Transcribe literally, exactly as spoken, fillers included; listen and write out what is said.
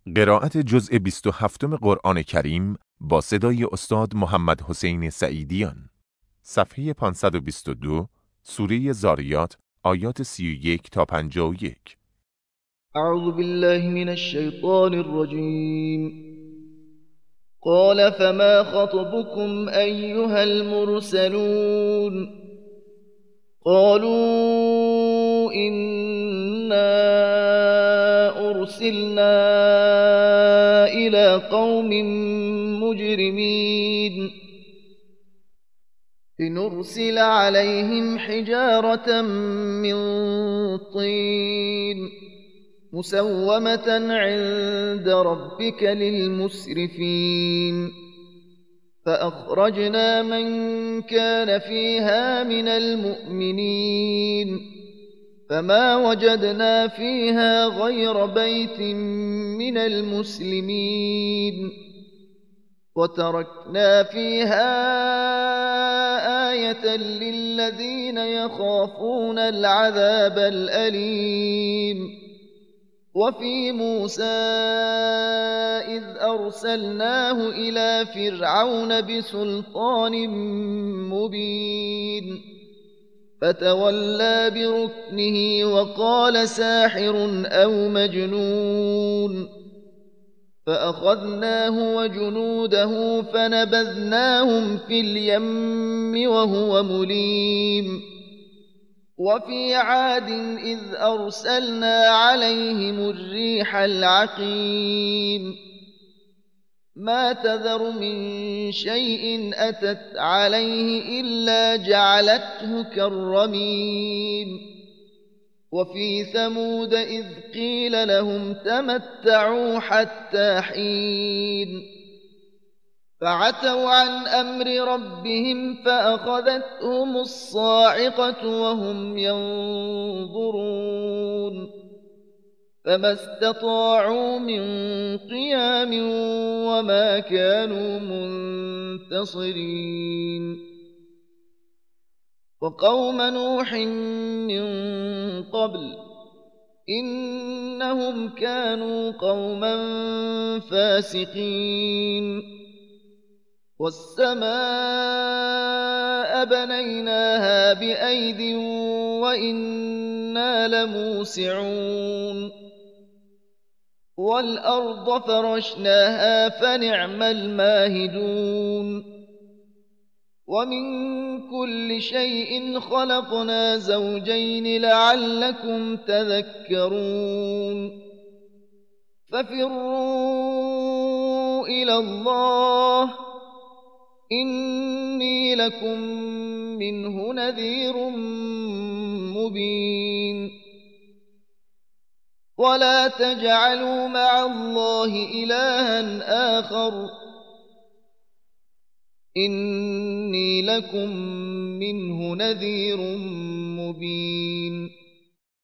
قراءت جزء بیست و هفتم قرآن کریم با صدای استاد محمد حسین سعیدیان. صفحه پانصد و بیست و دو، سوره زاریات، آیات سی و یک تا پنجاه و یک. اعوذ بالله من الشیطان الرجیم. قال فما خطبكم أيها المرسلون؟ قالوا إنا أرسلنا إلى قوم مجرمين لنرسل عليهم حجارة من طين مسومة عند ربك للمسرفين فأخرجنا من كان فيها من المؤمنين فما وجدنا فيها غير بيت من المسلمين وتركنا فيها آية للذين يخافون العذاب الأليم. وفي موسى إذ أرسلناه إلى فرعون بسلطان مبين فتولى بركنه وقال ساحر أو مجنون فأخذناه وجنوده فنبذناهم في اليم وهو مليم. وفي عاد إذ أرسلنا عليهم الريح العقيم ما تذر من شيء أتت عليه إلا جعلته كالرميم. وفي ثمود إذ قيل لهم تمتعوا حتى حين فعتوا عن أمر ربهم فأخذتهم الصاعقة وهم ينظرون فما استطاعوا من قيام وما كانوا منتصرين. وقوم نوح من قبل إنهم كانوا قوما فاسقين. والسماء بنيناها بأيد وإنا لموسعون والأرض فرشناها فنعم الماهدون. ومن كل شيء خلقنا زوجين لعلكم تذكرون. ففروا إلى الله إني لكم منه نذير مبين. ولا تجعلوا مع الله إلها آخر إني لكم منه نذير مبين.